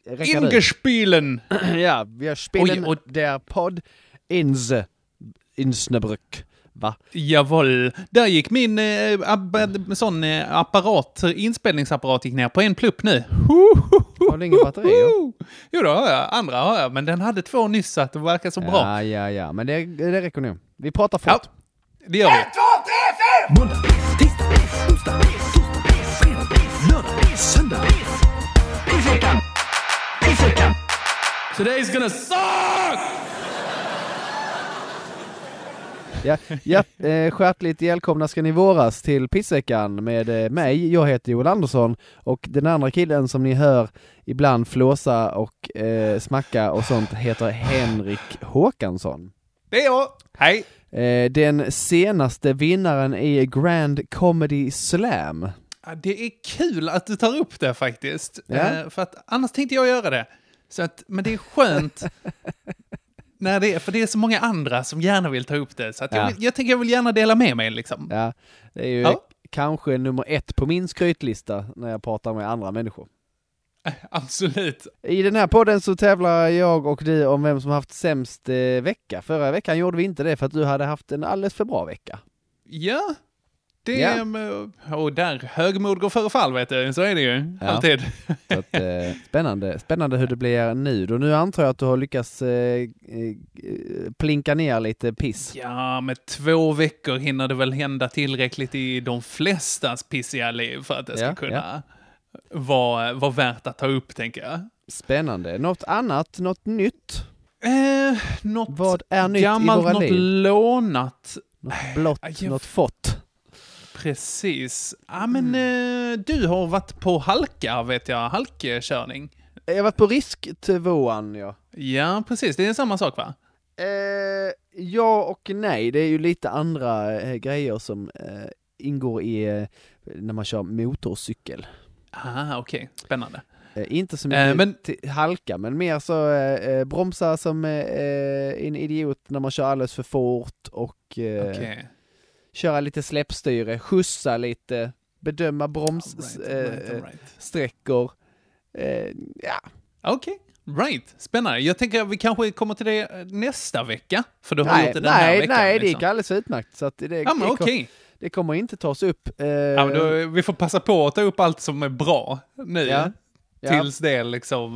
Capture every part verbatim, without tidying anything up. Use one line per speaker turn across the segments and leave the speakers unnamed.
Ingespielen!
Ja, wir spielen
Oj, och...
der Podd ins Insnebrück. Va?
Jawohl. Där gick min eh, ab- sån eh, apparat, inspelningsapparat gick ner på en plupp nu.
Har du ingen batterier?
Jo, då har jag. Andra har jag. Men den hade två nyss så att det verkar så bra.
Ja, ja, ja. Men det, det räcker nu. Vi pratar fort.
Ja, det gör vi.
ett, två, tre, fyra! Måndag, tisdag, onsdag, torsdag, fredag, lördag, söndag. Pissveckan! Pissveckan!
Today's gonna suck!
Ja, ja eh, skärtligt välkomna ska ni våras till Pissveckan med eh, mig. Jag heter Joel Andersson och den andra killen som ni hör ibland flåsa och eh, smacka och sånt heter Henrik Håkansson.
Det är jag. Hej.
Eh, den senaste vinnaren i Grand Comedy Slam.
Ja, det är kul att du tar upp det faktiskt.
Ja.
Eh, för att annars tänkte jag göra det. Så att, men det är skönt... Nej, det är, för det är så många andra som gärna vill ta upp det. Så att
Ja.
jag, vill, jag tänker jag vill gärna dela med mig liksom.
Ja, det är ju
Ja.
kanske nummer ett på min skrytlista när jag pratar med andra människor.
Absolut.
I den här podden så tävlar jag och du om vem som haft sämst eh, vecka. Förra veckan gjorde vi inte det för att du hade haft en alldeles för bra vecka.
Ja, det
Ja.
är... Och där, högmod går före fall, vet du. Så är det ju.
Ja.
Alltid.
Så att, eh, spännande, spännande hur det blir nu. Och nu antar jag att du har lyckats eh, eh, plinka ner lite piss.
Ja, med två veckor hinner det väl hända tillräckligt i de flestas pissiga liv för att det ska
Ja,
kunna vara, vara värt att ta upp, tänker jag.
Spännande. Något annat, något nytt?
Eh, något
Vad är nytt
gammalt,
i våra
något
liv?
lånat.
Något blått,
jag-
något fått?
Precis. Ja, men eh, du har varit på halka, vet jag. Halkkörning.
Jag har varit på risktvåan, ja.
Ja, precis. Det är samma sak, va?
Eh, ja och nej. Det är ju lite andra eh, grejer som eh, ingår i eh, när man kör motorcykel.
Ah, okej. Okay. Spännande.
Eh, inte så mycket
Eh, men-
till halka, men mer så eh, bromsa som eh, en idiot när man kör alldeles för fort och eh,
Okej.
köra lite släppstyre, skjutsa lite, bedöma bromssträckor.
All right, all right, all right.
sträckor. Eh, ja.
Okej, right. Spännande. Jag tänker att vi kanske kommer till det nästa vecka. För du har
Nej,
gjort det den här
nej,
veckan.
nej, det
liksom.
gick alldeles utmärkt. Så att det,
Ja, men
det,
okej.
kom, det kommer inte tas upp. Eh,
Ja, men då, vi får passa på att ta upp allt som är bra nu.
Ja. Ja.
Tills det liksom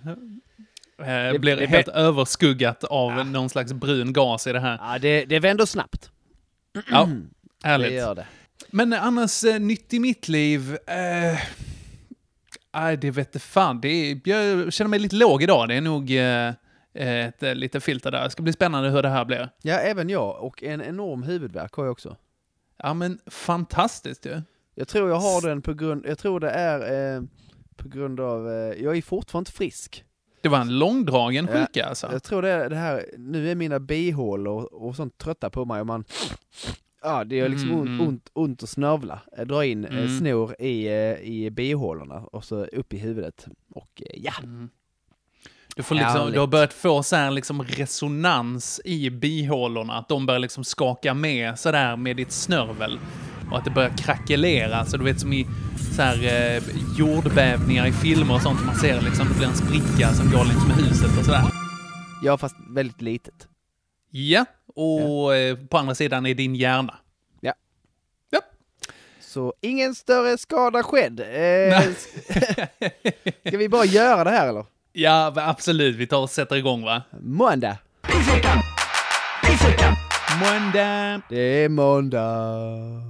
eh, eh,
Det-
blir
det-
helt överskuggat av någon slags brun gas i det här.
Ja, det, det vänder snabbt.
Ja,
Det
härligt.
gör det.
Men annars, eh, nytt i mitt liv... Eh, nej, det vet jag fan. Det är, jag känner mig lite låg idag. Det är nog eh, ett eh, lite filter där. Det ska bli spännande hur det här blir.
Ja, även jag. Och en enorm huvudvärk har jag också.
Ja, men fantastiskt ju.
Jag tror jag har den på grund... Jag tror det är eh, på grund av... Eh, jag är fortfarande inte frisk.
Det var en långdragen
Ja,
sjuka alltså.
Jag tror det är det här... Nu är mina bihålor och sånt trötta på mig. Och man... Ja, det är liksom
Mm,
ont,
mm.
ont, ont att snövla. Jag drar in eh,
Mm.
snor i, eh, i bihålorna och så upp i huvudet. Och eh, ja,
Mm. Du, får liksom,
Härligt.
du har börjat få så här liksom resonans i bihålorna. Att de börjar liksom skaka med så där med ditt snörvel. Och att det börjar krackelera. Så du vet som i så här, eh, jordbävningar i filmer och sånt. Man ser liksom det blir en spricka som går längs med huset och sådär.
ja, fast väldigt litet.
Ja, och eh, på andra sidan är din hjärna.
Ja.
Ja.
Så ingen större skada skedd. Eh, ska vi bara göra det här eller?
Ja, absolut. Vi tar och sätter igång, va?
Måndag.
Pissveckan! Pissveckan!
Måndag.
Det är måndag.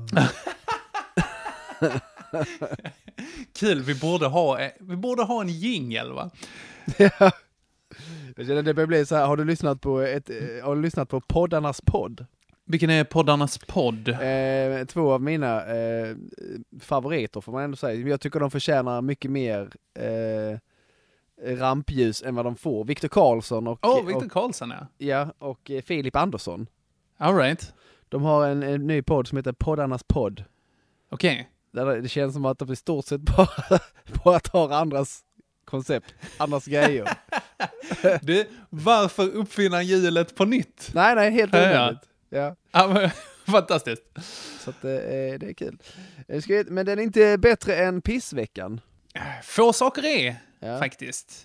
Kul, vi borde ha, eh, vi borde ha en jingle, va?
Ja. Jag känner det börjar bli så här. Har du lyssnat på ett, eh, har du lyssnat på poddarnas podd?
Vilken är poddarnas podd?
Eh, två av mina eh, favoriter får man ändå säga. Jag tycker de förtjänar mycket mer eh, rampljus än vad de får. Viktor Karlsson och,
Åh, oh, Viktor
och,
Karlsson, ja.
ja, och eh, Filip Andersson.
All right.
De har en, en ny podd som heter Poddarnas podd.
Okej.
Där det känns som att de i stort sett bara, bara tar andras koncept, andras grejer.
Du, varför uppfinna hjulet på nytt?
Nej, nej, helt
Ja, ja.
onödigt. Ja.
Ja, men, fantastiskt.
Så att, eh, det är kul. Jag ska, men den är inte bättre än pissveckan.
Få saker är,
Ja.
faktiskt.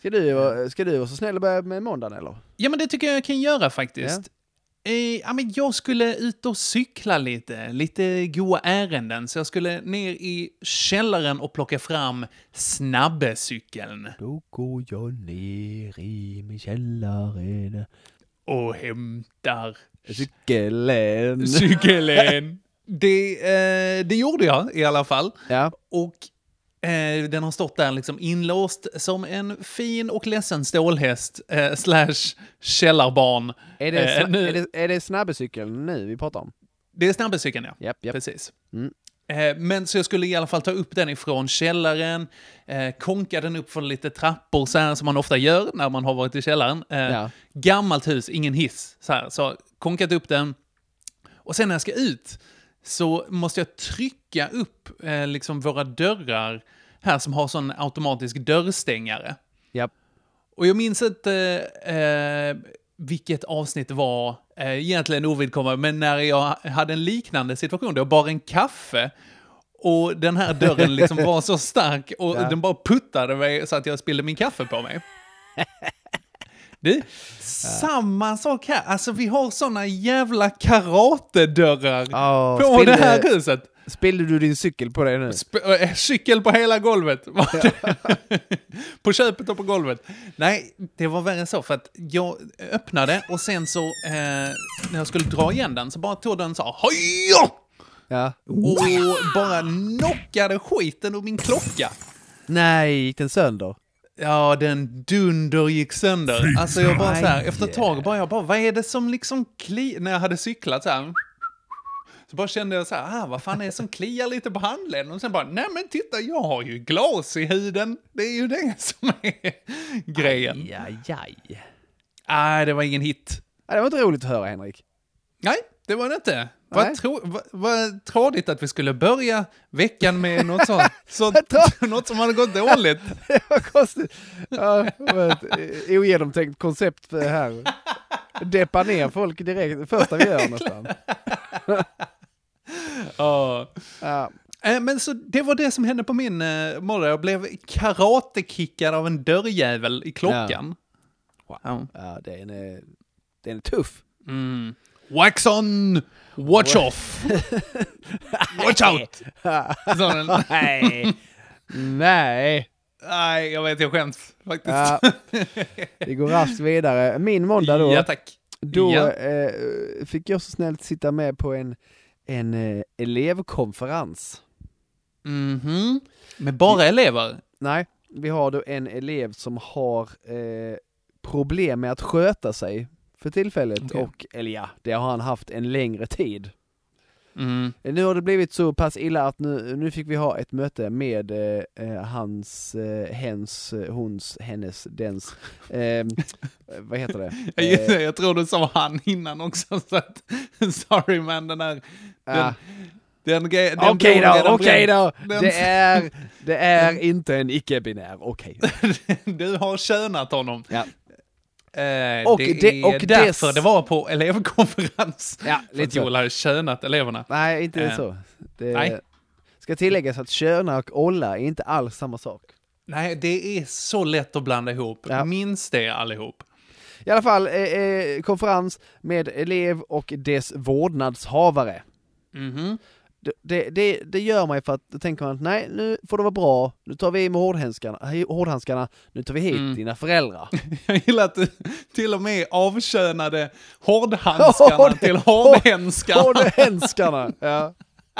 Ska du, ska du vara så snäll och börja med måndagen eller?
Ja, men det tycker jag jag kan göra faktiskt. Ja. Eh, ja, men jag skulle ut och cykla lite, lite goda ärenden. Så jag skulle ner i källaren och plocka fram snabbecykeln.
Då går jag ner i min källare
och hämtar
cykeln.
cykeln. Det, eh, det gjorde jag i alla fall.
Ja.
Och eh, den har stått där liksom inlåst som en fin och ledsen stålhäst eh, slash källarbarn.
Är det,
Eh,
sna-
nu-
är det, är det snabbecykeln nu vi pratar om?
Det är snabbecykeln, ja.
Japp, japp.
Precis.
Mm.
Eh, men så jag skulle i alla fall ta upp den ifrån källaren, eh, konka den upp för lite trappor så här som man ofta gör när man har varit i källaren. Eh,
Ja.
Gammalt hus, ingen hiss. Så, här, så konkat upp den. Och sen när jag ska ut så måste jag trycka upp eh, liksom våra dörrar här som har sån automatisk dörrstängare.
Japp.
Och jag minns inte eh, vilket avsnitt det var, eh, egentligen ovidkommande, men när jag hade en liknande situation, jag bar en kaffe och den här dörren liksom var så stark och
Ja.
den bara puttade mig så att jag spillde min kaffe på mig. Du, samma sak här. Alltså vi har såna jävla karatedörrar
Oh,
på
spillde,
det här huset.
Spillde du din cykel på dig nu?
Sp- äh, cykel på hela golvet. På köpet och på golvet. Nej, det var värre så för att jag öppnade och sen så eh, när jag skulle dra igen den så bara tog den så här, hoj!
Ja.
Och bara knockade skiten ur min klocka.
Nej, gick den sönder?
Ja, den dunder gick sönder. Alltså jag bara så här,
Aj.
efter ett tag bara jag bara, vad är det som liksom kli... När jag hade cyklat så här... Så bara kände jag så här, ah, vad fan är det som kliar lite på handleden? Och sen bara, nej men titta, jag har ju glas i huden. Det är ju det som är grejen.
Aj, aj, aj.
Nej, det var ingen hit.
Ja, det var inte roligt att höra, Henrik.
Nej, det var det inte.
Nej.
Vad, tro, vad, vad trådigt att vi skulle börja veckan med något sånt. Så, något som hade gått dåligt.
Det var konstigt. Ja, det var ett eh, ogenomtänkt koncept för det här. Deppa ner folk direkt, det första vi gör nästan.
Ja.
Ja.
Eh, Men så det var det som hände på min eh, morgon. Jag blev karatekickad av en dörrjävel i klockan.
Wow.
Ja.
Ja, den är, den är tuff.
Mm. Wax on, watch off. Watch out. Sån.
Nej. Nej.
Nej, jag vet, jag skäms faktiskt.
Ja. Vi går raskt vidare. Min måndag då.
Ja, tack.
Då
Ja.
eh, fick jag så snällt sitta med på en, en eh, elevkonferens.
Mhm. Med bara elever?
Nej, vi har då en elev som har eh, problem med att sköta sig för tillfället.
Okej.
Och, eller ja, det har han haft en längre tid.
Mm.
Nu har det blivit så pass illa att nu, nu fick vi ha ett möte med eh, hans, eh, hens, eh, hons, hennes, dens, eh, vad heter det?
Jag, gissar,
Eh,
jag tror du sa han innan också, så att, sorry man, den här, den,
ah.
den, den, den
Okej
bron är
då,
den
okej
bränd.
då.
Den-
Det är, det är inte en icke-binär, okej.
Du har könat honom.
Ja.
Eh,
Och
det
det-
är
och
därför
dess-
det var på elevkonferens.
Ja,
För
lite
att
så.
Joel hade könat eleverna.
Nej, inte
Eh,
så. Det
nej.
ska tilläggas att köna och olla är inte alls samma sak.
Nej, det är så lätt att blanda ihop.
Ja.
Minns det allihop.
I alla fall, eh, eh, konferens med elev och dess vårdnadshavare.
Mhm.
Det, det, det, det gör mig för att då tänker man att nej, nu får det vara bra, nu tar vi med hårdhandskarna, hårdhandskarna nu tar vi hit
Mm.
dina föräldrar.
Jag gillar att du till och med avkönade hårdhandskarna
Hård-
till hårdhänskarna.
Hårdhandskarna, ja.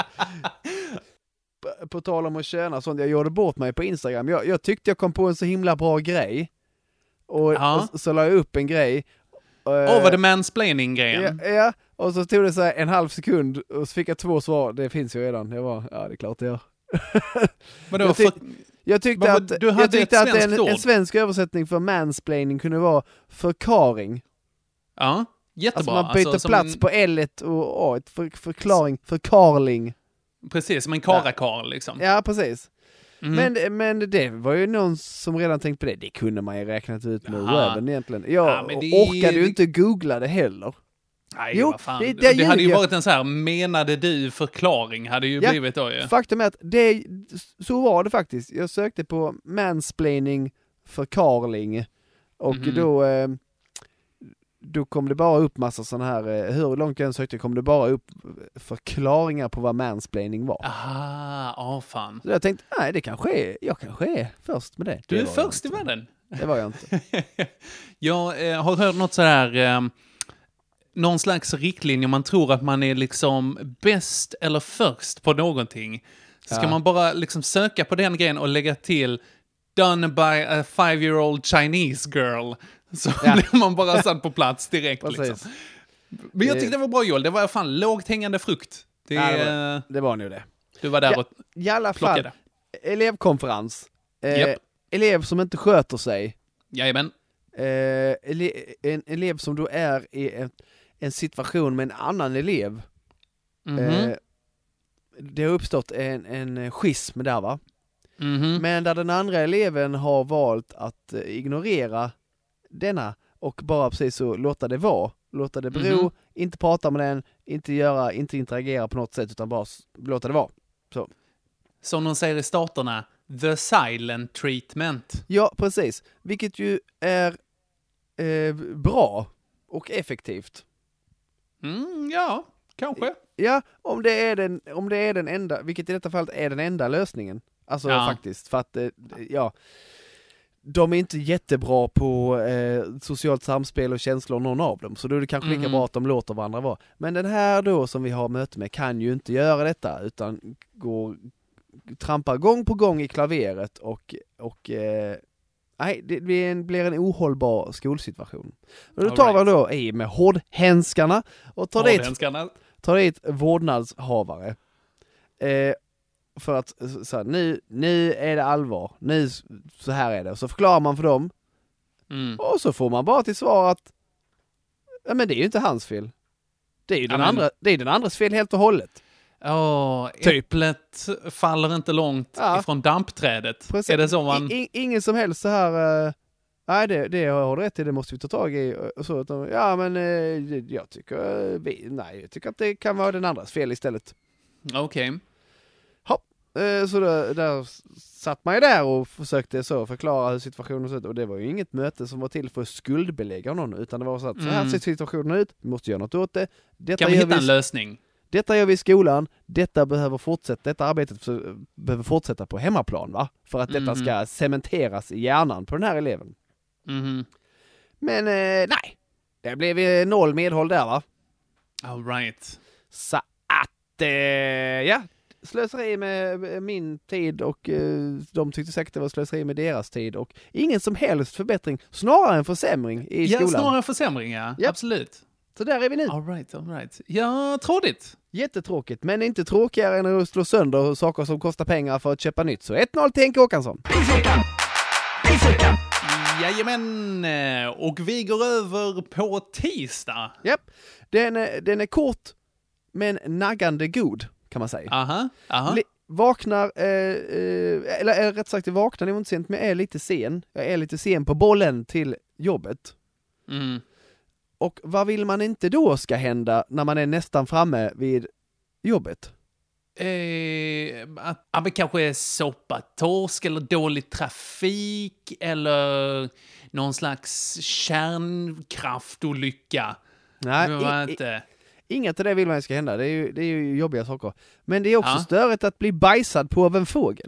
På, på tal om att köna sånt, jag gjorde bort mig på Instagram. Jag, jag tyckte jag kom på en så himla bra grej. Och,
Ja.
och så la jag upp en grej.
Åh, oh, var det mansplaining-grejen?
Ja, ja, och så tog det så här en halv sekund och så fick jag två svar. Det finns ju redan. Jag var, ja det är klart det gör.
Vadå,
jag, tyck,
för,
jag tyckte
Vad-
att,
du hade
jag tyckte
ett
att en,
svenskt ord.
en svensk översättning för mansplaining kunde vara förklaring.
ja,
Alltså
jättebra.
man byter
Alltså, som
plats
en,
på L och A, för, förklaring, förkarling.
Precis, som en karakar liksom.
Ja, precis.
Mm.
Men, men det var ju någon som redan tänkt på det. Det kunde man ju räknat ut med
Jaha.
webben egentligen. Jag
Ja, men det-
orkade ju inte googla det heller.
Nej,
Jo,
vad fan.
det-
Det,
det
hade ju
ljuger.
varit en så här, menade du förklaring, hade ju
Ja,
blivit då ju.
Faktum är att det, så var det faktiskt. Jag sökte på mansplaining för Carling. Och
Mhm.
då eh, då kom det bara upp massa sådana här, eh, hur långt jag än sökte kom det bara upp förklaringar på vad mansplaining var.
Aha, ja fan.
Så jag tänkte, nej det kanske är, jag kanske är först med det.
Du
det
är
var jag
först i
inte.
världen.
Det var jag inte.
Jag eh, har hört något sådär, eh, någon slags riktlinje, man tror att man är liksom bäst eller först på någonting. Så ska
Ja.
man bara liksom söka på den grejen och lägga till done by a five-year-old Chinese girl. Så
Ja.
blir man bara satt på plats direkt.
Precis.
Liksom. Men jag
Det-
tyckte det var bra, Joel. Det var fan lågt hängande frukt. Det,
Ja, det
eh,
Det var nog det.
du var där
Ja.
och
I alla fall,
plockade.
elevkonferens. Eh,
Japp.
Elev som inte sköter sig.
Jajamän.
Eh, ele- en elev som då är i en, en situation med en annan elev.
Mhm.
Eh, det har uppstått en, en schism där va.
Mhm.
Men där den andra eleven har valt att eh, ignorera denna och bara precis så låta det vara. Låta det bero,
Mhm.
inte prata med den, inte göra, inte interagera på något sätt utan bara s- låta det vara.
Som de säger i staterna, the silent treatment.
Ja, precis. Vilket ju är eh, bra och effektivt.
Mm, ja, kanske.
Ja, om det är den, om det är den enda, vilket i detta fallet är den enda lösningen. Alltså
Ja.
faktiskt, för att, eh, ja, de är inte jättebra på eh, socialt samspel och känslor någon av dem, så då är det kanske lika
Mhm.
bra att de låter varandra vara. Men den här då som vi har möte med kan ju inte göra detta, utan går, trampar gång på gång i klaveret och, och eh, nej, det blir en, blir en ohållbar skolsituation. Och då
All
tar
right.
man då i med hårdhänskarna och tar dit
Hårdhänskarna.
tar dit vårdnadshavare. Eh, för att så här, nu, nu är det allvar. Nu, så här är det. Och så förklarar man för dem.
Mm.
Och så får man bara till svar att ja, men det är ju inte hans fel. Det är ju den,
Ja, men-
andra, det är den andras fel helt och hållet.
Åh,
Typ.
äpplet faller inte långt
Ja.
ifrån dampträdet.
Precis.
Är det så man...
I, i, ingen som helst så här. Eh, nej, det, det har du rätt i. Det måste vi ta tag i. Och så, utan, ja, men eh, jag tycker eh, vi, nej, jag tycker att det kan vara den andras fel istället.
Okej.
Eh, Så där, där satt man ju där och försökte så förklara hur situationen såg ut. Och det var ju inget möte som var till för att skuldbelägga någon, utan det var så att så här
Mm.
ser situationen ut, vi måste göra något åt det. Detta
Kan vi
gör
hitta en
vi,
lösning?
detta gör vi i skolan, detta behöver fortsätta, detta arbetet för, behöver fortsätta på hemmaplan va? För att detta
Mhm.
ska cementeras i hjärnan på den här eleven.
Mhm.
Men eh, nej, det blev eh, noll medhåll där va?
All right.
Så att, eh, ja, slöseri med min tid och eh, de tyckte säkert det var slöseri med deras tid och ingen som helst förbättring, snarare en försämring i
Ja,
skolan.
snarare försämring, ja.
Japp.
Absolut.
Så där är vi nu.
All right, all right. Ja, trådigt.
Jättetråkigt, men inte tråkigare än att slå sönder saker som kostar pengar för att köpa nytt. Så ett noll till Henke Håkansson.
Pissveckan! Pissveckan!
Jajamän, och vi går över på tisdag.
Japp, den, är- den är kort men naggande god kan man säga.
Aha, aha.
Le- vaknar, eh, eh, eller eh, rätt sagt, jag vaknar nog inte sent, men jag är lite sen. Jag är lite sen på bollen till jobbet.
Mm.
Och vad vill man inte då ska hända när man är nästan framme vid jobbet?
Eh, att, ja, men kanske är soppatorsk eller dålig trafik eller någon slags kärnkraftolycka.
Nej,
Det
i,
var
i,
inte...
inget av det vill man ska hända. Det är ju, det är ju jobbiga saker. Men det är också
Ja.
störigt att bli bajsad på av en fågel.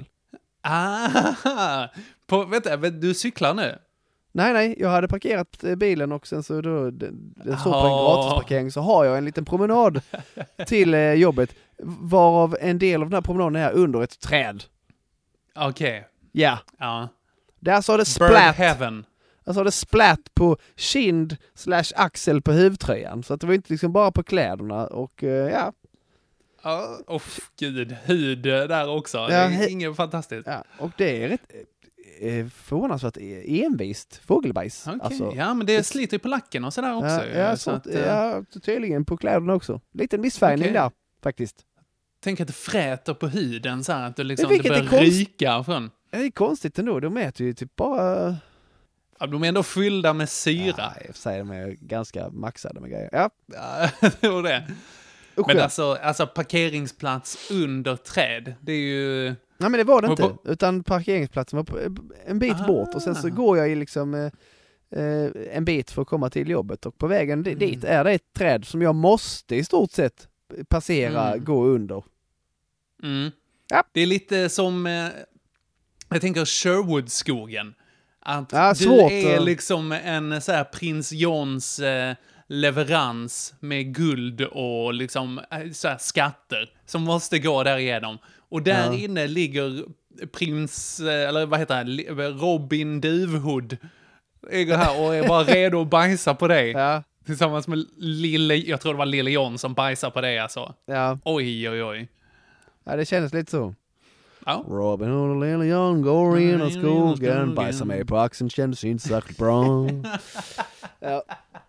Ah, på, vänta, men du cyklar nu?
Nej, nej, jag hade parkerat eh, bilen och sen så då, den, den står på en
Ja.
gratisparkering, så har jag en liten promenad till eh, jobbet, varav en del av den här promenaden är under ett träd.
Okej,
Ja,
ja.
där sa det
Bird
splat.
heaven.
Där sa det splat på kind slash axel på huvtröjan. Så att det var inte liksom bara på kläderna och eh, ja.
Ja, oh, gud, hud där också.
Ja,
det är
he-
inget fantastiskt.
ja. Och det är rätt eh, förvånansvärt envist fågelbajs.
Okej,
Alltså,
ja, men det sliter ju på lacken och sådär också.
ja, ja,
så
så
att,
att,
eh,
ja, tydligen på kläderna också. Liten missfärgning
Okej.
där, faktiskt.
Tänk att det fräter på huden så här, att du liksom,
vilket
det
är
börjar
konst-
ryka från.
Det är konstigt ändå, de äter ju typ bara...
Ja, de är ändå fyllda med syra.
Ja, jag säger de är ganska maxade med grejer. Ja,
Ja, det var det.
Usch,
Men
ja.
alltså, alltså parkeringsplats under träd, det är ju...
Nej men det var det
Var
inte,
på-
utan parkeringsplatsen var på, en bit
Ah.
bort och sen så går jag i liksom eh, eh, en bit för att komma till jobbet och på vägen di-
Mm.
dit är det ett träd som jag måste i stort sett passera,
Mm.
gå under.
Mm.
Ja.
Det är lite som, eh, jag tänker Sherwoodskogen. Att
Ja,
du
svårt
är
att-
liksom en så här prins Johns eh, leverans med guld och liksom eh, så här skatter som måste gå där igenom. Och där
Ja.
inne ligger prins, eh, eller vad heter han, Li- Robin Duvhood. Ligger här och är bara redo att bajsa på dig.
Ja,
Tillsammans med Lille, jag tror det var Lille John som bajsar på dig alltså.
ja.
Oj, oj, oj.
ja, det kändes lite så.
Ja.
Robin Hood och Lille John går in i skogen,
skogen.
bajsar mig på axeln, kändes inte särskilt bra. Ja.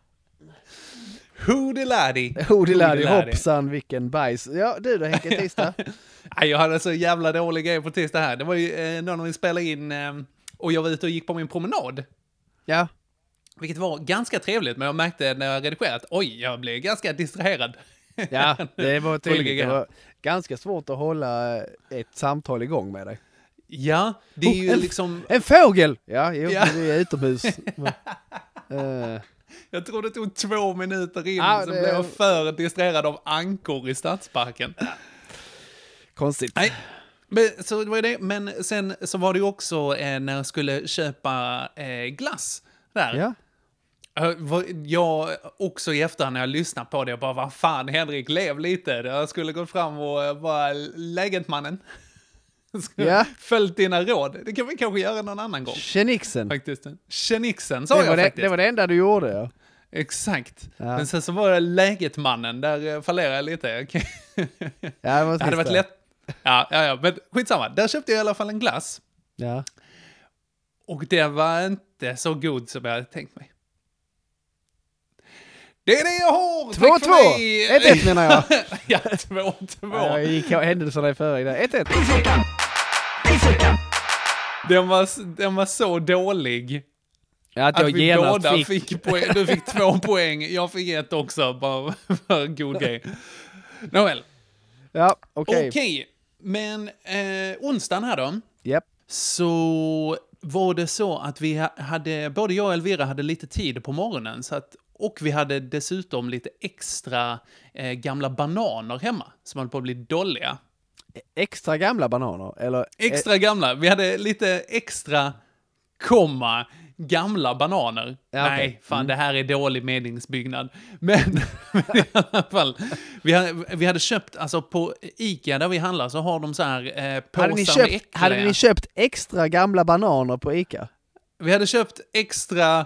Hoodiladi.
Hoodiladi, hoppsan vilken bajs. Ja, du då Henke, tisdag?
Nej, jag hade så jävla dålig grej på tisdag här. Det var ju eh, när vi spelade in eh, och jag var ute och gick på min promenad.
Ja.
Vilket var ganska trevligt, men jag märkte när jag redigerade att oj, jag blev ganska distraherad.
Ja, det var tydligt. Det
Olika
var ganska svårt att hålla ett samtal igång med dig.
Ja, det är
Oh,
ju
en-
liksom...
En fågel! Ja, jo,
Ja.
vi är utomhus. uh,
Jag tror det tog två minuter in,
Ja,
så
det-
blev jag för distraherad av ankor i Stadsparken.
konstigt.
Nej, men, så det var det. Men sen så var det ju också eh, när jag skulle köpa eh, glass där.
Ja.
Jag var- Jag också i efterhand när jag lyssnade på det, jag bara, vad fan Henrik, lev lite. Jag skulle gå fram och eh, bara, läget mannen. Skulle
Ja.
Följt dina råd. Det kan vi kanske göra någon annan gång.
Tjenixen.
Faktiskt. Tjenixen sa
Det
jag
var det,
faktiskt.
det var det enda du gjorde, ja.
Exakt.
Ja.
Men sen så var det läget mannen, där eh, fallerade jag lite. Okej.
Ja, det, var
Det hade varit
sista.
lätt. Ja, ja, ja, men skitsamma. Där köpte jag i alla fall en glass.
Ja.
Och det var inte så god som jag hade tänkt mig. Det är det jag har!
två
Tack för
två!
mig!
ett ett menar jag.
Ja, två två.
Ja, jag gick händelserna i förväg där. ett ett.
Pissveckan! Pissveckan!
Den var, den var så dålig.
Ja, att
Att
jag
vi
genast
båda
fick...
fick, poäng. Du fick två poäng, jag fick ett också, bara för god grej. Nåväl,
Ja, okej.
okej. Men eh, onsdagen här då,
Japp.
så var det så att vi ha- hade, både jag och Elvira hade lite tid på morgonen, så att, och vi hade dessutom lite extra eh, gamla bananer hemma, som höll på att bli dåliga.
Extra gamla bananer, eller?
Extra gamla, vi hade lite extra, komma, gamla bananer.
Ja, okej.
Nej, fan
Mm.
det här är dålig meningsbyggnad. Men, men i alla fall, vi hade, vi hade köpt, alltså på Ica där vi handlar så har de så här eh, påsar
Hade ni,
med
köpt,
äckliga.
hade ni köpt extra gamla bananer på Ica?
Vi hade köpt extra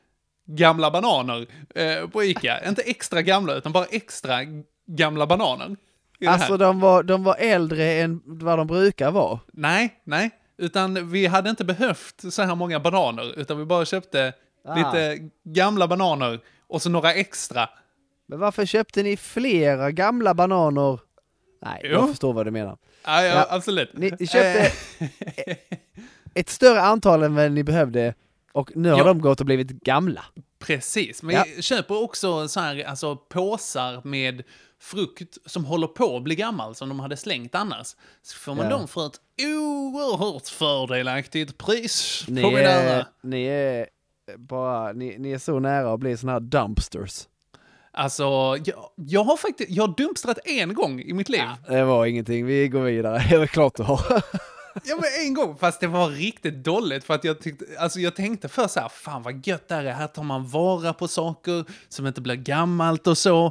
gamla bananer eh, på Ica. Inte extra gamla, utan bara extra gamla bananer. I det här.
Alltså de var, de var äldre än vad de brukar vara.
Nej, nej. Utan vi hade inte behövt så här många bananer, utan vi bara köpte
Ah.
lite gamla bananer och så några extra.
Men varför köpte ni flera gamla bananer? Nej,
Jo.
jag förstår vad du menar.
Ja, ja,
Ja.
absolut.
Ni, ni köpte
Eh,
ett större antal än vad ni behövde och nu har
Ja.
de gått och blivit gamla.
Precis, men
Ja.
jag köper också så här, alltså påsar med frukt som håller på att bli gammal, som de hade slängt annars. Så får man
Ja.
dem för ett oerhört fördelaktigt pris.
Ni
på min
är,
ära.
ni är bara, ni, ni är så nära att bli såna här dumpsters.
Alltså, jag, jag har faktiskt, jag har dumpstrat en gång i mitt liv. Ja.
Det var ingenting, vi går vidare. Det är klart du har.
men en gång, fast det var riktigt dåligt för att jag tyckte, alltså jag tänkte först så här, fan vad gött det här är, här tar man vara på saker som inte blir gammalt och så.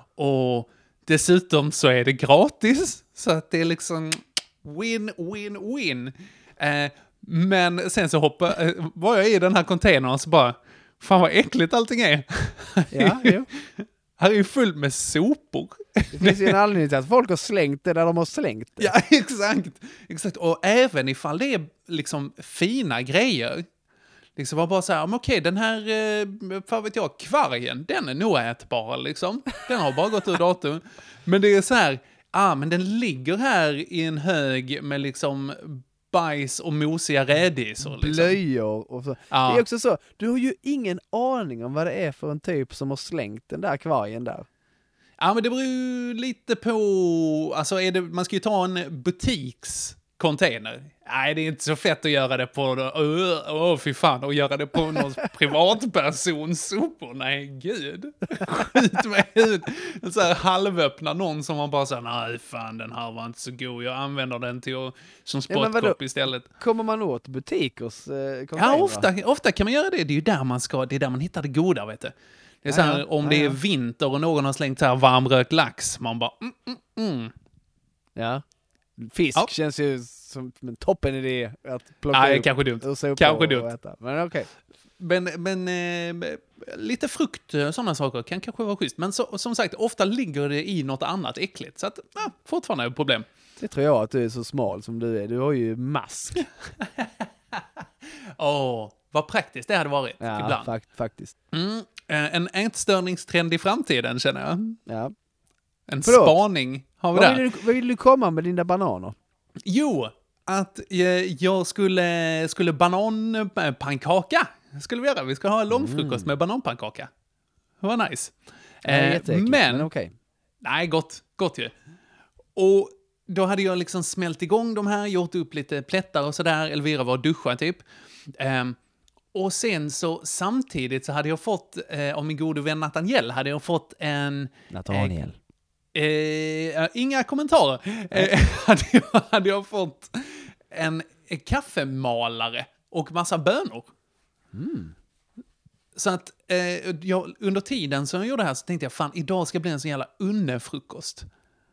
Och dessutom så är det gratis, så att det är liksom win, win, win. Eh, men sen så hoppade, eh, var jag i den här containern och så bara, fan vad äckligt allting är.
Ja, jo.
Här är ju fullt med sopor.
Det finns ju en anledning till att folk har slängt det där de har slängt det.
Ja, exakt. Exakt. Och även ifall det är liksom fina grejer. Liksom var bara så här, men okej, den här, eh, vad vet jag, kvargen, den är nog ätbar liksom. Den har bara gått ur datum. Men det är så här, ah, men den ligger här i en hög med liksom bajs och mosiga rädisor. Liksom.
Blöjor och så.
Ja.
Det är också så, du har ju ingen aning om vad det är för en typ som har slängt den där kvargen där.
Ja, men det beror ju lite på... Alltså, är det, man ska ju ta en butikscontainer. Nej, det är inte så fett att göra det på... Åh, uh, uh, fy fan. Och göra det på någon privatpersons sopor. Nej, gud. Skit mig ut. En så här halvöppna någon som man bara säger, nej, fan, den här var inte så god. Jag använder den till att, som spottkopp ja, istället.
Kommer man åt butikers eh,
Ja, ofta, ofta kan man göra det. Det är ju där man ska... Det är där man hittar det goda, vet du. Det är så här, om det är vinter och någon har slängt så här varmrökt lax, man bara mm, mm, mm.
Ja. Fisk ja. Känns ju som en toppen idé att plocka
Nej,
upp
kanske dumt.
och se upp
kanske
och
dumt.
äta. Men okej.
Okay. Men, men eh, lite frukt, sådana saker kan kanske vara schysst. Men så, som sagt, ofta ligger det i något annat äckligt. Så att, ja, fortfarande är det problem.
Det tror jag att du är så smal som du är. Du har ju mask.
Åh, oh, vad praktiskt det hade varit
ja,
ibland.
Fakt, faktiskt.
Mm, en ätstörningstrend i framtiden, känner jag.
Ja.
En Förlåt. spaning har vi
vad
där.
Vill du, vad vill du komma med dina bananer?
Jo, att jag skulle, skulle bananpannkaka. Skulle vi göra. Vi ska ha långfrukost mm. med bananpannkaka. Det var nice.
Eh, men, men okej. Okay.
Nej, gott. Gott ju. Och då hade jag liksom smält igång de här, gjort upp lite plättar och sådär. Elvira var och duscha typ. Um, och sen så samtidigt så hade jag fått, eh, av min gode vän Nathaniel, hade jag fått en...
Nathaniel.
Eh, eh, inga kommentarer. Eh, hade, jag, hade jag fått en, en kaffemalare och massa bönor. Mm. Så att eh, jag, under tiden som jag gjorde det här så tänkte jag, fan, idag ska bli en sån jävla unnefrukost.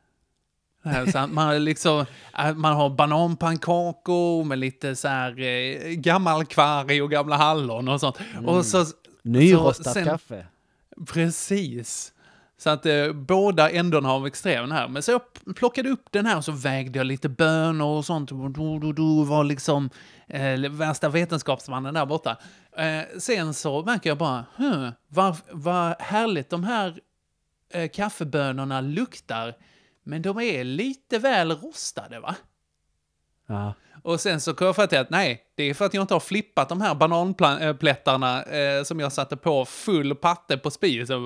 Så att man, liksom, man har bananpannkakor med lite så här eh, gammal kvarg och gamla hallon och sånt. Mm. Och så,
nyrostat
sen,
kaffe.
Precis. Så att eh, båda ändarna av extremen här. Men så jag plockade upp den här och så vägde jag lite bönor och sånt. Och då, då, då var liksom eh, värsta vetenskapsmannen där borta. Eh, sen så märker jag bara, hm, vad, vad härligt de här eh, kaffebönorna luktar. Men de är lite väl rostade, va?
Ja.
Och sen så kom jag för att nej, det är för att jag inte har flippat de här bananplättarna eh, som jag satte på full patte på spisen.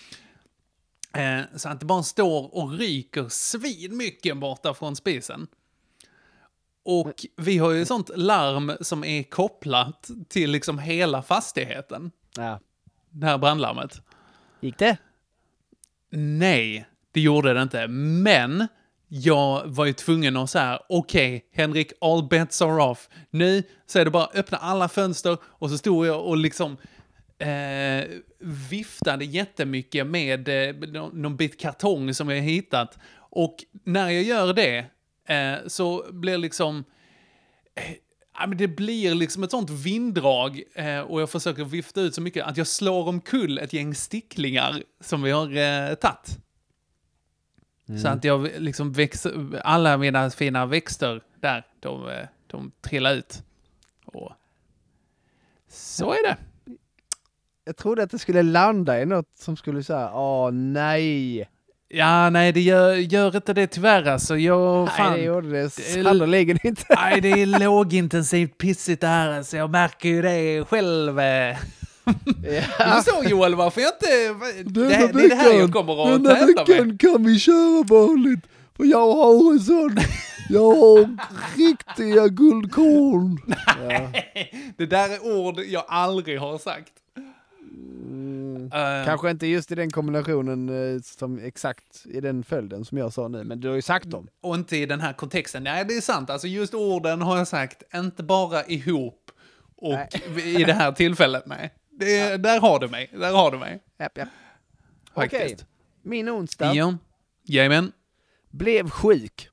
Eh, så att det bara står och ryker svin mycket borta från spisen. Och vi har ju sånt larm som är kopplat till liksom hela fastigheten.
Ja.
Det här brandlarmet.
Gick det?
Nej, det gjorde det inte. Men jag var ju tvungen att säga, okej, okay, Henrik, all bets are off. Nu så är det bara att öppna alla fönster. Och så stod jag och liksom eh, viftade jättemycket med eh, någon bit kartong som jag hittat. Och när jag gör det eh, så blir liksom... Eh, det blir liksom ett sånt vinddrag eh, och jag försöker vifta ut så mycket att jag slår omkull ett gäng sticklingar som vi har eh, tagit. Mm. Så att jag liksom växer, alla mina fina växter där, de, de trillar ut. Och så är det.
Jag trodde att det skulle landa i något som skulle säga, åh nej.
Ja, nej, det gör, gör inte det tyvärr. Alltså, jag, fan,
nej, det gjorde det sannoliken inte.
Nej, det är lågintensivt pissigt det här. Alltså, jag märker ju det själv. Ja. Du förstår, Joel, varför jag inte... Det, det,
veckan,
det är det här jag kommer att
tävla med. Den veckan kan vi köra vanligt. För jag har en sån... Jag har riktiga guldkorn.
Nej, ja. Det där är ord jag aldrig har sagt.
Mm, uh, kanske inte just i den kombinationen uh, som exakt i den följden som jag sa nu, men du har ju sagt dem.
Och inte i den här kontexten. Nej, det är sant. Alltså just orden har jag sagt, inte bara ihop och nej. I det här tillfället, nej. Det, ja. Där har du mig. Där har du mig.
Japp, japp. Okej, okay. Min onsdag.
Ja. Jajamän.
Blev sjuk.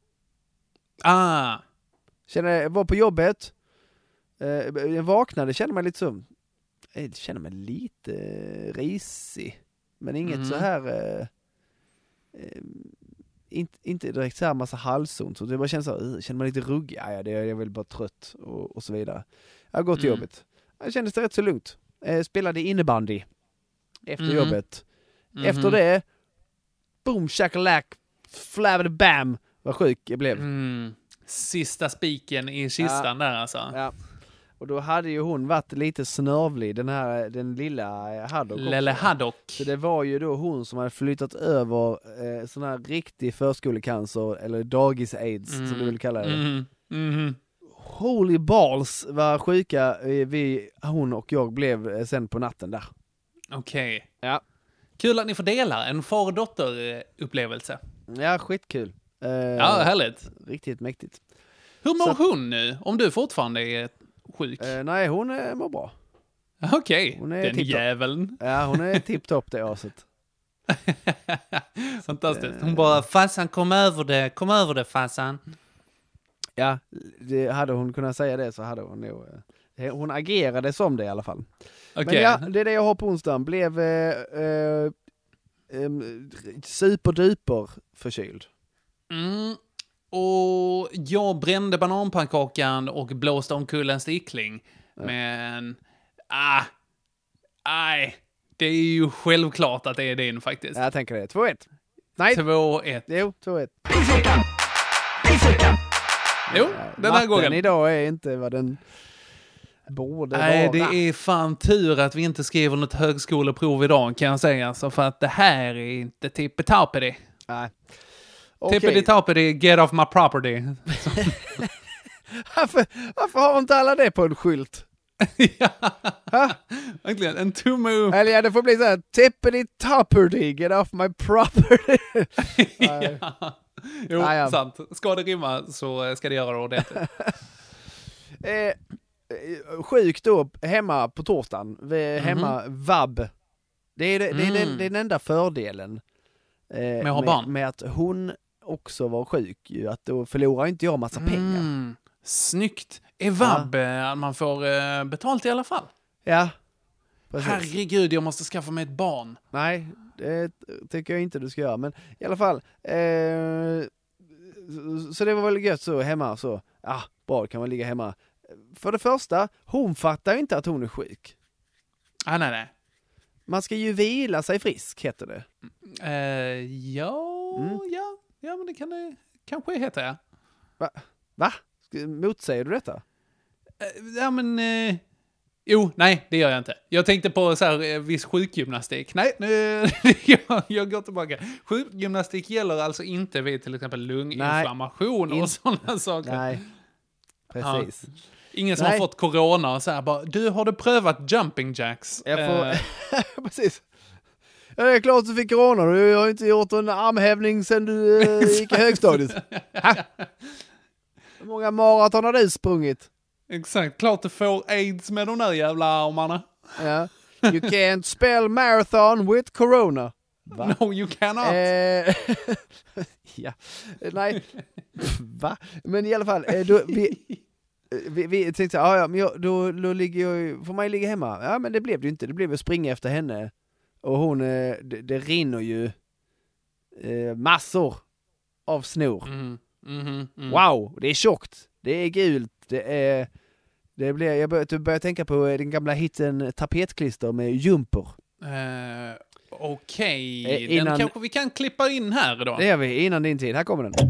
Ah.
Kände, var på jobbet. Uh, jag vaknade, kände mig lite så... Jag känner mig lite risig. Men inget mm. så här... Uh, uh, inte, inte direkt så här massa halsont. Så det bara känns så uh, känner mig lite ruggig. Ja, ja, det är jag väl bara trött och, och så vidare. Jag har gått till mm. jobbet. Jag kändes det rätt så lugnt. Jag spelade innebandy efter mm. jobbet. Mm. Efter det, boom, shakalak, flabbade bam, vad sjuk jag blev.
Mm. Sista spiken i kistan ja. Där alltså.
Ja. Och då hade ju hon varit lite snörvlig, den här, den lilla Haddock också.
Lelle Haddock.
Så det var ju då hon som hade flyttat över eh, sån här riktig förskolecancer, eller dagis-aids
Mm.
som du vill kalla det.
Mm. Mm.
Holy balls vad sjuka eh, vi, hon och jag blev eh, sen på natten där.
Okej. Okay.
Ja.
Kul att ni får dela en far- och dotter-upplevelse.
Ja, skitkul. Eh,
Ja, härligt.
Riktigt mäktigt.
Hur mår
Så-
hon nu? Om du fortfarande är sjuk?
Eh, nej, hon eh, mår bra.
Okej,
hon är
den
tipptopp.
jäveln.
Ja, hon är tipptopp det aset.
Fantastiskt. Hon bara, farsan kom över det, kom över det farsan.
Ja, det, hade hon kunnat säga det så hade hon nog... Eh, hon agerade som det i alla fall.
Okej.
Men ja, det är det jag har på onsdagen. Blev eh, eh, eh, superduper förkyld.
Mm. Och jag brände bananpannkakan och blåste omkull en stickling.
Ja.
Men, ah, nej. Det är ju självklart att det är din faktiskt.
Jag tänker det. två ett. Nej,
två ett.
jo, två ett.
Pissveckan! Pissveckan!
Jo, den här
Matten
gången.
idag är inte vad den borde
Nej,
vara.
det är fan tur att vi inte skriver något högskoleprov idag kan jag säga. Alltså, för att det här är inte tippetappity.
Nej. Okej.
Tippity-tappity, get off my property.
Varför, varför har inte alla det på en skylt?
Ja,
Ha?
verkligen. En tumme upp.
Eller ja, det får bli så här, tippity topperty, get off my property. Nej.
Ja. Jo,
Ah, ja.
sant. Ska det rimma så ska det göra det ordentligt.
eh, eh, sjuk då, hemma på torsdagen, Vi- hemma vab. Det är, det, det, är den,
Mm.
det är den enda fördelen eh, med,
att ha barn.
med att hon också var sjuk, ju, att då förlorar inte jag massa pengar.
Mm. Snyggt. Är vab ja. man får eh, betalt i alla fall?
Ja, precis.
Herregud, jag måste skaffa mig ett barn.
Nej, det tycker jag inte du ska göra. Men i alla fall. Eh, så det var väl gött så hemma. Så, ah, bra, kan man ligga hemma. För det första, hon fattar ju inte att hon är sjuk.
Ah, nej, nej.
Man ska ju vila sig frisk, heter det.
Eh, ja,
Mm.
ja, ja, men det kan det kanske heta, ja.
Va? Va? Motsäger du detta?
Eh, ja, men... Eh, jo, nej, det gör jag inte. Jag tänkte på så här, eh, viss sjukgymnastik. Nej, nu, jag, jag går tillbaka. Sjukgymnastik gäller alltså inte vid till exempel lunginflammation
Nej.
och sådana saker.
Nej, precis.
Ingen som
Nej.
har fått corona och så här bara, du, har du prövat jumping jacks?
Jag får...
Eh,
precis. Ja, det är klart du fick corona. Du har inte gjort en armhävning sedan du eh, gick i högstadiet. Ha? Hur många maraton har du sprungit?
exakt, klart du får aids med de där jävla armarna.
Ja. You can't spell marathon with corona. Va?
No, you cannot.
Eh, ja, nej. Va? Men i alla fall, eh, då, vi, vi, vi tänkte, ah, ja, men jag, då, då ligger jag ju, får man ju ligga hemma. Ja, men det blev det ju inte. Det blev att springa efter henne. Och hon, eh, det, det rinner ju eh, massor av snor.
Mm, mhm, mm.
Wow, det är tjockt. Det är gult. Det är... Det blir, jag börjar, börjar tänka på den gamla hitten tapetklister med jumper.
Eh, Okej,
Eh,
den
innan-
kanske vi kan klippa in här då.
Det gör vi innan din tid. Här kommer den.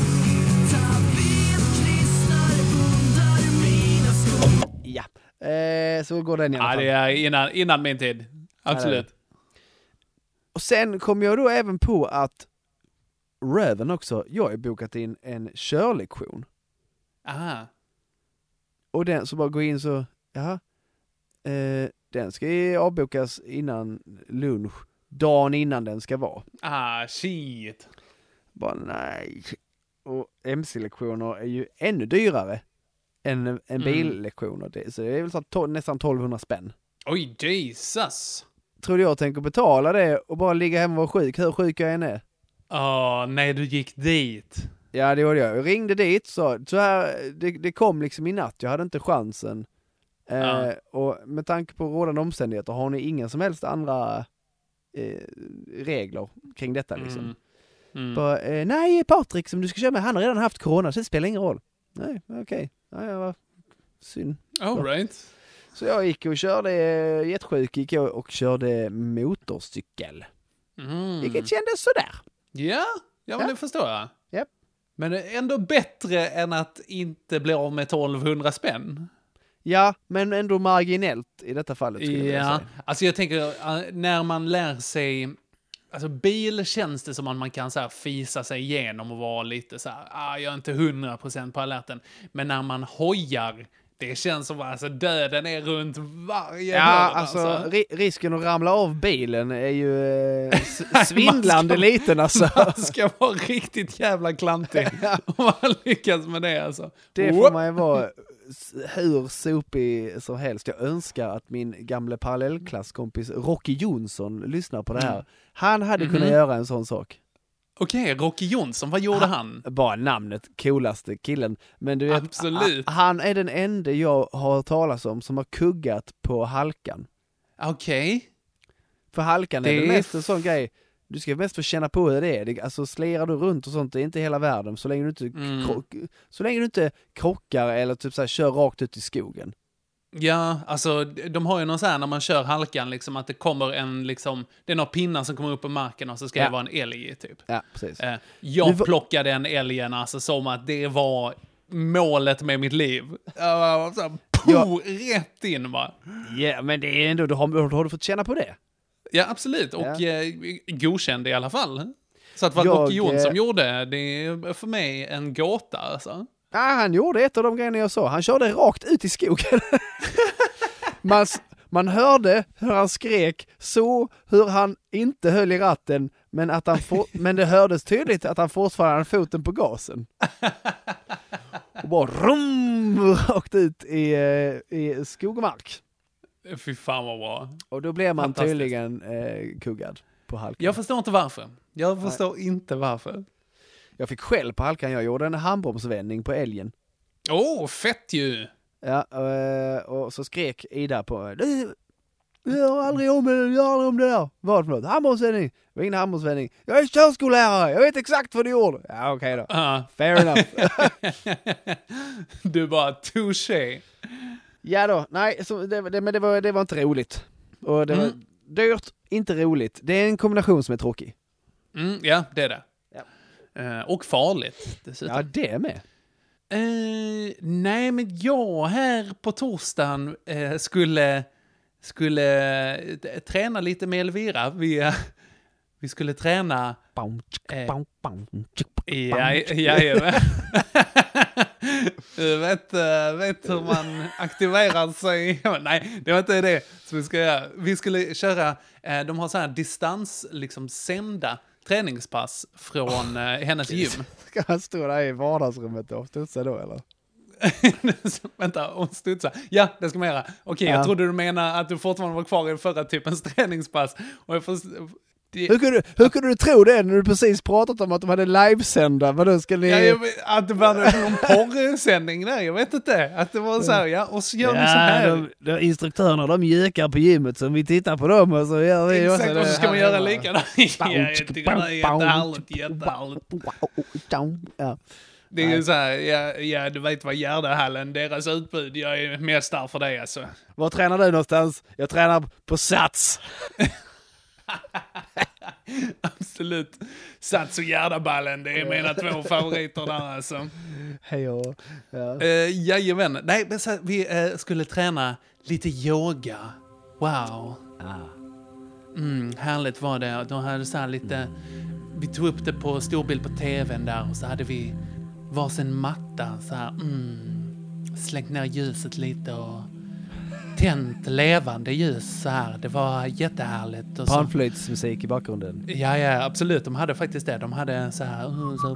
Ja, eh, så går den i alla
Ja,
fall.
det är innan, innan min tid. Absolut.
Och sen kom jag då även på att röven också, jag har bokat in en körlektion.
Aha.
Och den så bara gå in så, jaha, eh, den ska ju avbokas innan lunch, dagen innan den ska vara.
Ah, shit.
Bara nej. Och M C-lektioner är ju ännu dyrare än en
Mm.
billektioner. Det, så det är väl så to- nästan tolvhundra spänn.
Oj, Jesus.
Tror du jag tänker betala det och bara ligga hemma och vara sjuk, hur sjuk jag än är?
Åh, nej, du gick dit.
Ja, det gjorde jag. Jag ringde dit, så, så här, det, det kom liksom i natt. Jag hade inte chansen. Eh,
Ja.
Och med tanke på rådande omständigheter har ni ingen som helst andra eh, regler kring detta liksom.
Mm. Mm.
Bara, eh, nej, Patrik som du ska köra med, han har redan haft corona, så det spelar ingen roll. Nej, okej. Okay. Ja, ja, vad synd.
All right.
Så jag gick och körde, eh, jättesjuk, gick jag och körde motorcykel.
Mm.
Vilket kändes sådär.
Ja, ja, men
Ja.
det förstår jag.
Japp.
Men ändå bättre än att inte bli av med tolvhundra spänn.
Ja, men ändå marginellt i detta fallet. skulle jag vilja
Ja,
säga.
alltså jag tänker, uh, när man lär sig... Alltså bil känns det som att man kan så här fisa sig igenom och vara lite så här, ah, jag är inte hundra procent på alerten. Men när man hojar, det känns som att alltså, döden är runt varje
Ja,
hörn.
alltså,
Alltså.
ri- risken att ramla av bilen är ju eh, s- svindlande
ska-
liten alltså.
Man ska vara riktigt jävla klantig om man lyckas med det alltså.
Det får man ju vara s- hur sopig som helst. Jag önskar att min gamla parallellklasskompis Rocky Jonsson lyssnar på det här.
Mm.
Han hade
Mhm.
kunnat göra en sån sak.
Okej, Rocky Jonsson, vad gjorde han?
Bara namnet, coolaste killen. Men du vet,
Absolut.
a- han är den enda jag har hört talas om som har kuggat på halkan.
Okej.
För halkan är
Det
det
är
mest en sån grej. Du ska mest få känna på hur det är. Det, alltså slirar du runt och sånt, det är inte hela världen. Så länge du inte,
Mm.
kro- så länge du inte krockar eller typ så här, kör rakt ut i skogen.
Ja, alltså de har ju någon sån här när man kör halkan liksom att det kommer en liksom, det är några pinnar som kommer upp på marken och så ska
Ja.
det vara en älg typ.
Ja, precis.
Eh, jag
Nu var-
plockade en älgen alltså som att det var målet med mitt liv. Jag var så här, po, rätt in bara.
Ja, men det är ändå, du har, har du fått känna på det?
Ja, absolut. Och
Ja.
eh, godkänd i alla fall. Så att vad
Jag,
Rocky Jonsson
eh,
gjorde, det är för mig en gåta alltså.
Ja, han gjorde ett av de grejerna jag sa. Han körde rakt ut i skogen. man, s- man hörde hur han skrek, så hur han inte höll i ratten, men, att han for, men det hördes tydligt att han fortfarande hade foten på gasen. Och bara rum, rakt ut i, eh, i skog och mark.
Fy fan vad bra.
Och då blev man
Fantastiskt.
tydligen eh, kuggad på halkan.
Jag förstår inte varför. Jag förstår inte varför.
Jag fick skäll på halkan, jag gjorde en handbromsvändning på älgen.
Åh, oh, fett ju!
Ja, och, och så skrek Ida på du, gör aldrig om det, gör aldrig om det där. Vad för något? Handbromsvändning. Det var ingen handbromsvändning. Jag är körskollärare, jag vet exakt vad du gjorde. Ja, okej då.
Uh.
Fair enough.
Du bara, touché.
Ja då, nej, så det, det, men det var, det var inte roligt. Och det var
Mm.
dyrt, inte roligt. Det är en kombination som är tråkig.
Mm, ja, det är det.
Ja.
Eh, och farligt dessutom.
Ja, det är med.
Eh, nej, men jag här på torsdagen eh, skulle, skulle eh, träna lite med Elvira. Vi, eh, vi skulle träna...
Bam, tsk,
Eh.
bam, bam, tsk,
Ja,
bam.
jajamän. Du vet, eh, vet hur man aktiverar sig. Nej, det var inte det som vi ska göra. Vi skulle köra, eh, de har så här distans, liksom sända träningspass från eh, hennes gym.
Ska han stå där i vardagsrummet och studsa då, eller?
Vänta, hon studsar. Ja, det ska man göra. Okej,
Ja.
jag trodde du menade att du fortfarande var kvar i förra typens träningspass. Och jag får... Det...
Hur kunde, hur kunde du tro det när du precis pratat om att de hade livesända? Vadå, ska ni...
Ja, jag vet, att det var någon porrsändning där, jag vet inte. Att det var så här, ja, och så gör ni så här.
de, de instruktörerna, de gökar på gymmet, så vi tittar på dem och så gör vi
Exakt,
också
och så ska
det
man
här
göra
hemma.
likadant. Ja, jag tycker det är jättehärligt, jättehärligt.
Ja.
Det är ju så här, ja, ja, du vet vad Gärdehallen, deras utbud, jag är mest där för det alltså.
Var tränar du någonstans? Jag tränar på Sats.
Absolut. Sats och Gärdaballen, det är mina två favoriter där alltså.
Hej och... Ja.
Uh, jajamän. Nej, men så här, vi uh, skulle träna lite yoga. Wow. Mm, härligt var det. De hade så här lite... Vi tog upp det på storbild på tvn där och så hade vi varsin matta så här, mm, slängt ner ljuset lite och tänt levande ljus så här. Det var jättehärligt. Och så,
Panflöjtsmusik i bakgrunden.
ja, ja, absolut. De hade faktiskt det. De hade så här... Uh, så,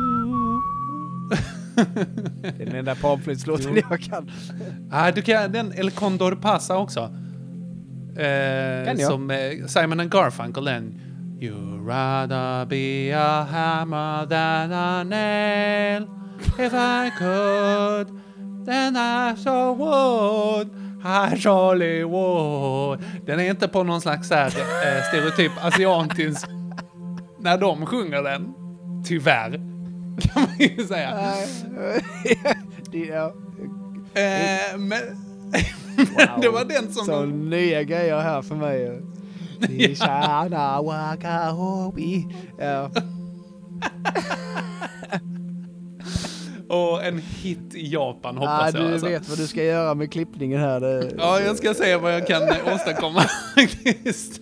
Det är den enda panflöjtslåten jag kan.
ah, du kan den El Condor Pasa också. Eh,
Kan jag?
som eh, Simon and Garfunkel den. You'd rather be a hammer than a nail. If I could, then I so would. I surely would. Den är inte på någon slags så här, eh, stereotyp asiatisk när de sjunger den. Tyvärr. Kan man ju säga.
Det, ja.
Eh, men
Wow.
det var den som...
Så
de,
nya grejer här för mig. Nishana wakahobi. Ja.
Och en hit i Japan hoppas
ah,
jag.
Du
alltså.
vet vad du ska göra med klippningen här. Det...
Ja, jag ska se vad jag kan åstadkomma faktiskt.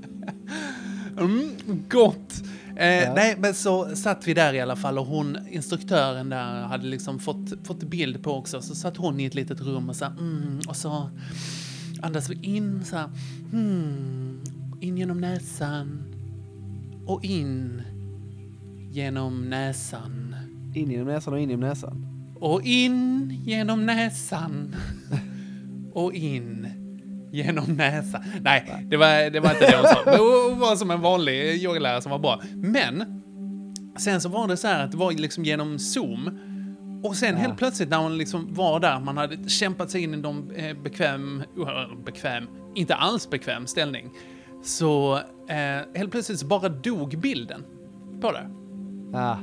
Mm, gott. Eh,
Ja.
Nej, men så satt vi där i alla fall och hon, instruktören där, hade liksom fått, fått bild på också. Så satt hon i ett litet rum och så här, mm, och så andas vi in så här, mm, in genom näsan och in genom näsan.
In genom näsan och in genom näsan.
Och in genom näsan. Och in genom näsan. Nej, det var, det var inte det hon sa. Men hon var som en vanlig yogalärare som var bra. Men sen så var det så här att det var liksom genom Zoom. Och sen helt plötsligt när hon liksom var där, man hade kämpat sig in i någon eh, bekväm, uh, bekväm, inte alls bekväm ställning. Så eh, helt plötsligt så bara dog bilden på det.
Ah.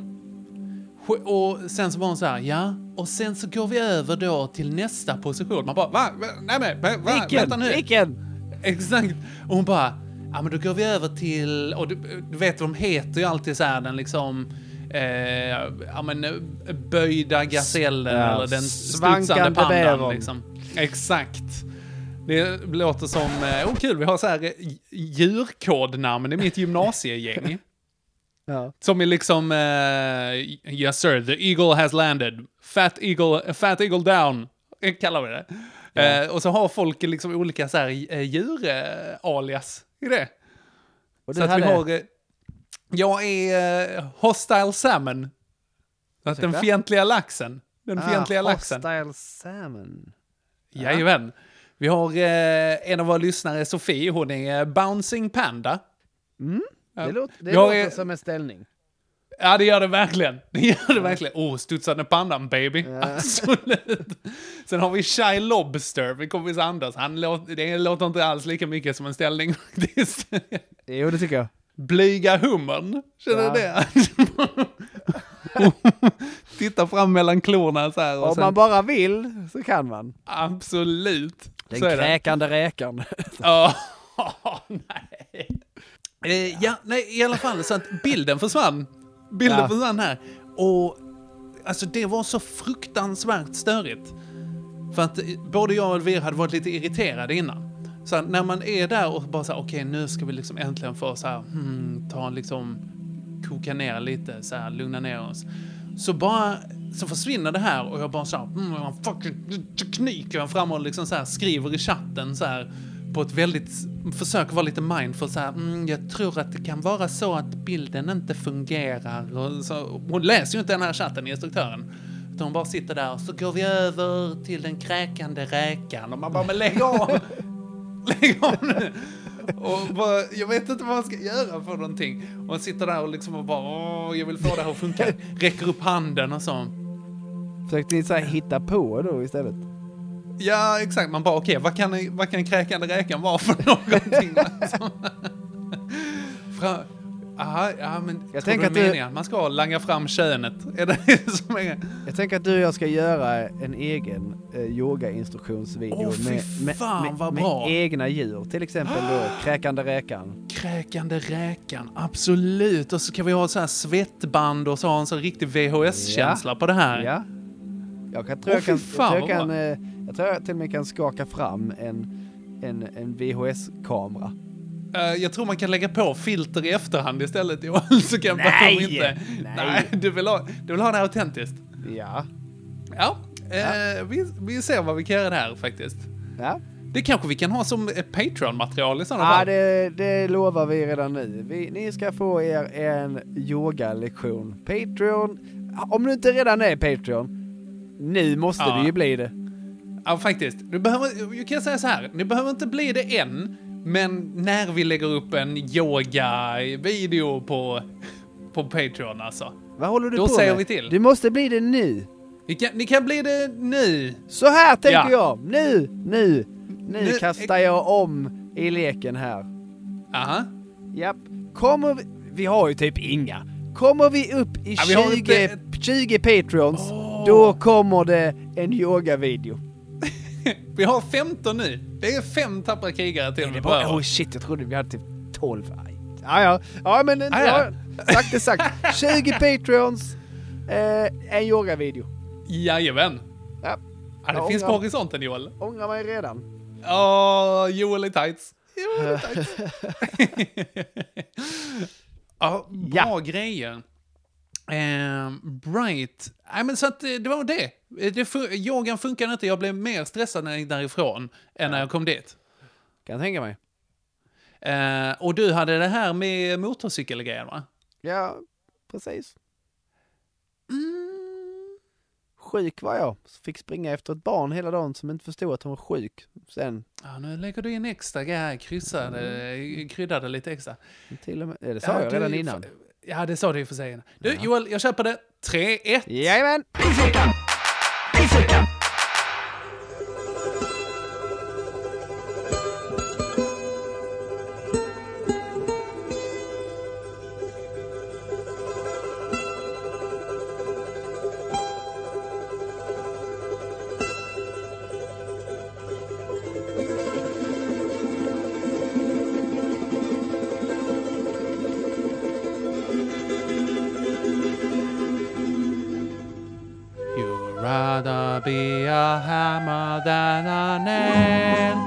Och sen så var hon så här, ja. Och sen så går vi över då till nästa position. Man bara, va? va? Nej men, va? va? Vänta nu.
Vilken?
Exakt. Och hon bara, ja men då går vi över till, och du, du vet de heter ju alltid så här, den liksom, eh, ja men böjda gasellen
Ja,
eller den
svankande
studsande pandan
bävern.
liksom. Exakt. Det låter som, oh kul, vi har så här djurkodnamn i mitt gymnasiegäng.
Ja.
Som är liksom, uh, yes sir, the eagle has landed. Fat eagle, fat eagle down, kallar vi det.
Ja.
Uh, och så har folk liksom olika så här uh, djur-alias i det.
Och
Så
du
att
hade...
vi har, uh, jag är uh, hostile salmon. Så att den
Ursäkta?
fientliga laxen. Den
ah,
fientliga laxen.
Hostile salmon.
Jajamän. Vi har uh, en av våra lyssnare, Sofie, hon är uh, bouncing panda.
Mm. Det låter, det
Jag
låter
är-
som en ställning.
Ja, det gör det verkligen. Det gör det verkligen. Åh, oh, studsande pandan, baby.
Ja.
Absolut. Sen har vi Shy Lobster, min kompis Anders. Han låter, det låter inte alls lika mycket som en ställning faktiskt.
Jo, det tycker jag.
Blyga hummern. Känner
Ja.
du det? Titta fram mellan klorna så här. Och
Om
sen,
man bara vill så kan man.
absolut.
Den
Så är det.
kräkande räkan.
Ja, nej. Eh, ja, nej, i alla fall så att bilden försvann. Bilden
Ja.
försvann här. Och alltså det var så fruktansvärt störigt. För att eh, både jag och Elvira hade varit lite irriterade innan. Så att när man är där och bara så här, okej, nu ska vi liksom äntligen få så här, hmm, ta liksom, koka ner lite, så här, lugna ner oss. Så bara, så försvinner det här och jag bara så här, mm, fucking tekniker fram och liksom så här, skriver i chatten så här, på ett väldigt, försöker vara lite mindful så här, mm, jag tror att det kan vara så att bilden inte fungerar. Och så, hon läser ju inte den här chatten, instruktören. Utan hon bara sitter där och så går vi över till den kräkande räkan. Och man bara, men lägg av! Lägg av nu! Och bara, jag vet inte vad man ska göra för någonting. Och hon sitter där och liksom och bara, åh, jag vill få det här att funka. Räcker upp handen och så.
Försökte ni så här hitta på då istället?
Ja, exakt. Man bara, okej, okay, vad kan, vad kan kräkande räkan vara för någonting? Alltså. Fra, aha, ja, men jag
Jag
tror
tänker
det
att
är
du-
meningen. Man ska langa fram könet. Är det det som är...
Jag tänker att du och jag ska göra en egen eh, yogainstruktionsvideo
Åh, fy
med, med,
fan,
med,
vad
med
bra.
egna djur. Till exempel då kräkande räkan.
Kräkande räkan, absolut. Och så kan vi ha så här svettband och så ha en så riktig V H S-känsla på det här.
Ja. Jag kan, tror
Åh,
jag kan,
fy fan,
jag, tror
vad
jag, kan
bra.
eh, jag tror jag till och med kan skaka fram en, en, en V H S-kamera.
Uh, jag tror man kan lägga på filter i efterhand istället. Johan, så kan
Nej!
man inte.
Nej.
Nej, du vill ha, du vill ha det autentiskt.
Ja.
Ja, eh,
Ja.
Vi, vi ser vad vi kan göra där faktiskt.
Ja,
Det kanske vi kan ha som ett Patreon-material i sådana
ja
fall.
det, det lovar vi redan nu. Vi, ni ska få er en yogalektion. Patreon. Om du inte redan är Patreon, nu måste
Ja.
du ju bli det.
Ja, faktiskt. Du behöver, jag kan säga så här, ni behöver inte bli det än, men när vi lägger upp en yoga-video på, på Patreon alltså.
Vad håller du
Då
på
säger
med?
vi till.
Du måste bli det nu.
Ni kan, ni kan bli det nu.
Så här tänker
Ja.
jag. Nu, nu, nu,
Nu-
kastar jag om i leken här.
Aha.
Japp. Kommer vi, vi har ju typ inga. Kommer vi upp i
Ja, vi har
tjugo,
inte-
tjugo Patreons,
Åh.
då kommer det en yoga-video.
Vi har femton nu. Det är fem tappra krigare till
Det
vi
var,
behöver.
oh shit, jag trodde vi hade typ tolv. Aj. Ja, ja. Ja, men
Ah, ja.
ja, sagt är sagt. tjugo Patreons, eh, en yoga-video.
Jajamän.
Ja.
Ja, det
Jag
finns
ångrar-
på horisonten, Joel.
Ångrar mig redan.
Åh, Joel i tights. Joel i tights. Ja, bra
Ja.
grejer. Um, Bright. Nej, men så att det det var det. det fun- yogan funkar inte. Jag blev mer stressad när jag gick därifrån än när jag kom dit.
Kan jag tänka mig.
Eh, och du hade det här med motorcykelgrejen, va?
Ja, precis.
Mm.
Sjuk var jag. Fick springa efter ett barn hela dagen som inte förstod att hon var sjuk. Sen,
Ja, nu lägger du in extra grejer, kryssade, kryddade lite extra.
till och med, ja, det sa
Ja,
jag
du-
redan innan.
Ja, det sa du ju för sig. Du,
Ja.
Joel, jag köper det. tre ett.
Jajamän!
Pissveckan! Pissveckan!
You'd rather be a hammer than a nail.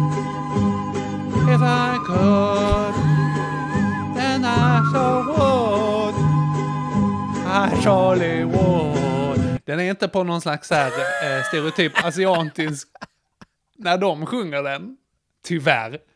If I could, then I so would. I surely would. Den är inte på någon slags här, eh, stereotyp asiatisk när de sjunger den. Tyvärr.